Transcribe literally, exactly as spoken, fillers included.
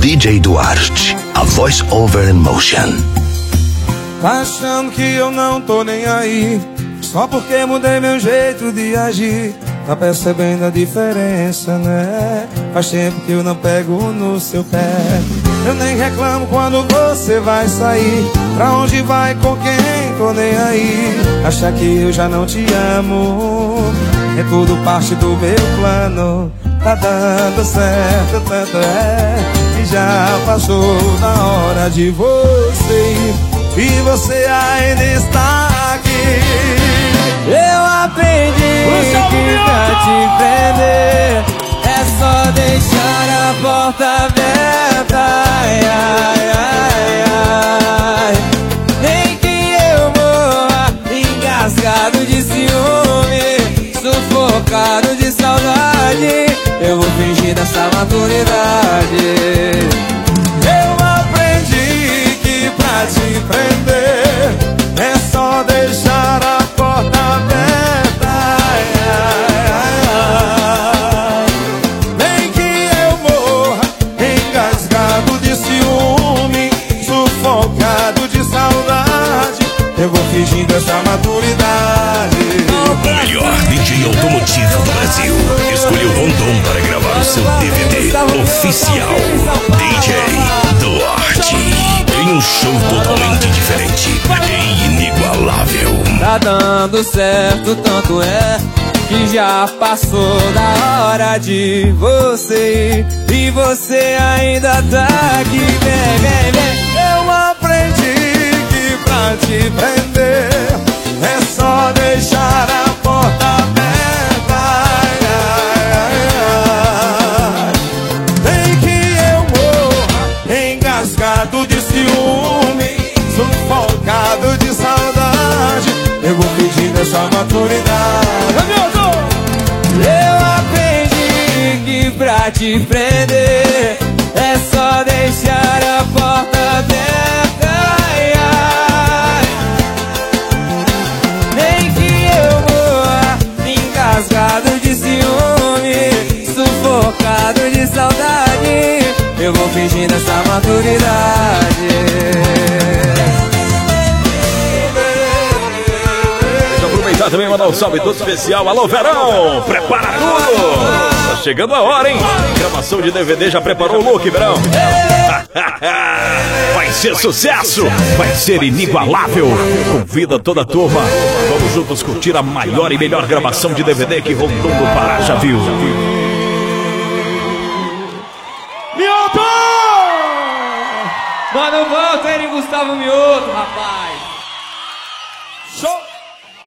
D J Duarte, a voice over in motion. Tá achando que eu não tô nem aí, só porque mudei meu jeito de agir. Tá percebendo a diferença, né? Faz tempo que eu não pego no seu pé. Eu nem reclamo quando você vai sair. Pra onde vai, com quem, tô nem aí. Acha que eu já não te amo, é tudo parte do meu plano. Tá dando certo, tanto é que já passou na hora de você ir, e você ainda está aqui. Eu aprendi que pra te prender é só deixar a porta aberta. Ai, ai, ai, ai. Nem que eu morra engasgado de ciúme, sufocado de saudade, eu vou fingir dessa maturidade. Eu aprendi que pra te prender é só deixar a porta aberta. Ai, ai, ai. Nem que eu morra engasgado de ciúme, sufocado de saudade, eu vou fingindo essa maturidade. O melhor D J automotivo do Brasil escolheu Rondon para gravar o seu D V D oficial. D J Duarte em um show totalmente diferente e inigualável. Tá dando certo, tanto é que já passou da hora de você ir, e você ainda tá aqui. Vem, vem, vem. Eu aprendi que pra te prender é só deixar a porta aberta. Ai, ai, ai. Nem que eu morra engasgado de ciúme, sufocado de saudade, eu vou pedindo essa maturidade. Eu aprendi que pra te prender é só deixar a porta aberta. Ai, ai. Nem que eu morra engasgado de ciúme, sufocado de saudade, eu vou fingindo essa maturidade. Deixa eu aproveitar também e mandar um salve todo especial. Alô, Verão! Prepara tudo! Tá chegando a hora, hein? Gravação de D V D, já preparou o look, Verão? Vai ser sucesso! Vai ser inigualável! Convida toda a turma. Vamos juntos curtir a maior e melhor gravação de D V D que Rondon do Pará já viu. Mioto! Mano, volta ele, Gustavo Mioto, rapaz! Show!